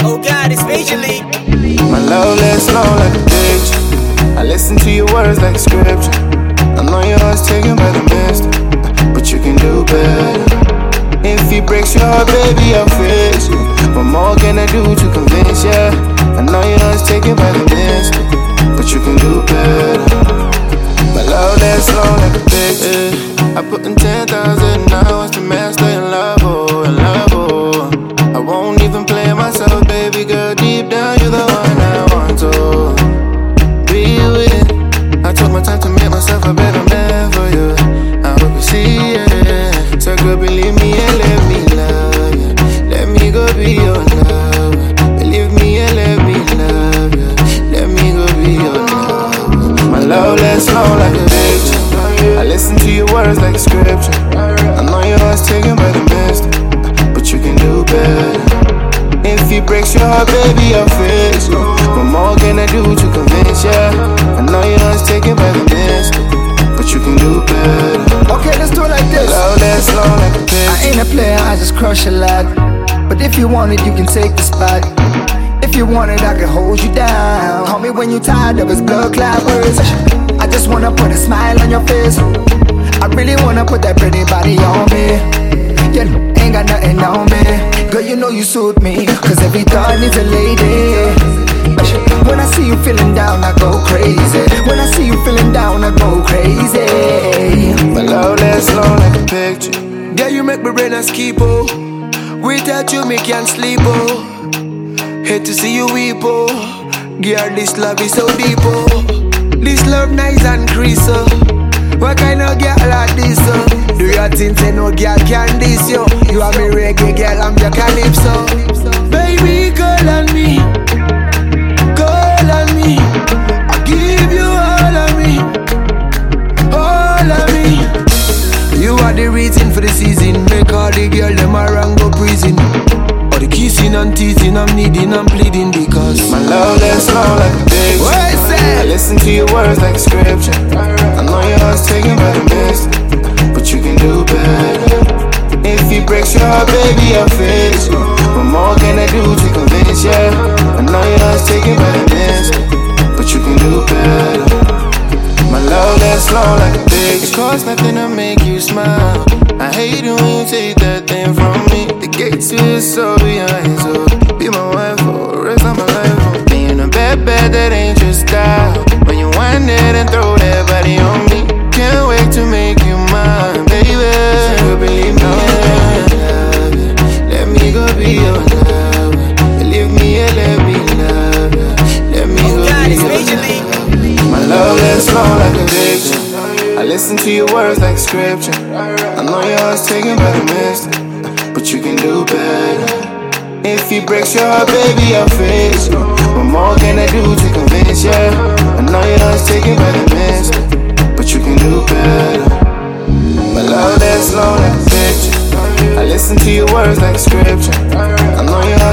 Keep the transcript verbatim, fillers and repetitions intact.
Oh God, it's Major League. My love lasts long like a picture. I listen to your words like scripture. I know your heart's taken by the mist, but you can do better. If he breaks your heart, baby, I'll fix you. What more can I do to convince ya? I know your heart's taken by the mist, but you can do better. My love lasts long like a picture. I put in ten thousand hours to master in love, oh, in love, oh. I won't even play myself, baby girl. Deep down, you're the one I want to be with. I took my time to make myself a better man for you. I hope you see it. So girl, believe me and let me love you. Let me go be your lover. Believe me and let me love you. Let me go be your lover. My love lasts long like a picture. I listen to your words like scripture. I know your heart's taken by the mist, but you can do better. If he breaks your heart, baby, I'll fix you. What more can I do to convince ya? I know your heart's taken by the mist, but you can do better. Okay, let's do it like this. Love lasts long like a picture. I ain't a player, I just crush a lot. But if you want it, you can take the spot. If you want it, I can hold you down. Call me when you're tired of his blood clot words. I just wanna put a smile on your face. I really wanna put that pretty body on me. You ain't got nothing on me. Girl, you know you suit me, cause every thought needs a lady. When I see you feeling down, I go crazy. When I see you feeling down, I go crazy. My love lasts long like a picture. Girl, you make me brain a skip, oh. Without you, me can't sleep, oh. Hate to see you weep, oh. Girl, this love is so deep, oh. This love nice and crease, oh. What kind of girl like this, oh? Do you think say no girl can this, yo? You are me reggae girl, I'm your calypso. Baby, call on me, call on me. I'll give you all of me, all of me. You are the reason for the season. Make all the girl them around go prison. All the kissing and teasing, I'm needing, I'm pleading because my love lasts long like a picture. What is that? I listen to your words like scripture. I know your heart's taken by the mist, but you can do better. If he breaks your heart, baby, I'll fix you. What more can I do to convince ya? I know your heart's taken by the mist, but you can do better. My love lasts long like a picture. It costs nothing to make you smile. I hate it when you take that thing from me. The gates to your soul behind, so be my wife for the rest of my life. Being a bad, bad, that ain't your style. When you wind it and throw that body on me, can't wait to make you mine, baby. So believe me, and love you. Let me go be your lover. Believe me and let me love you. Let me Oh go God, be it's your Major League. lover. My love lasts long like a picture. I listen to your words like scripture. I know your heart's taken by the mist, but you can do better. If he breaks your heart, baby, I'll fix you. What more can I do to convince ya? I know your heart's taken by the mist, but you can do better. My love lasts long like a picture. I listen to your words like scripture. I know your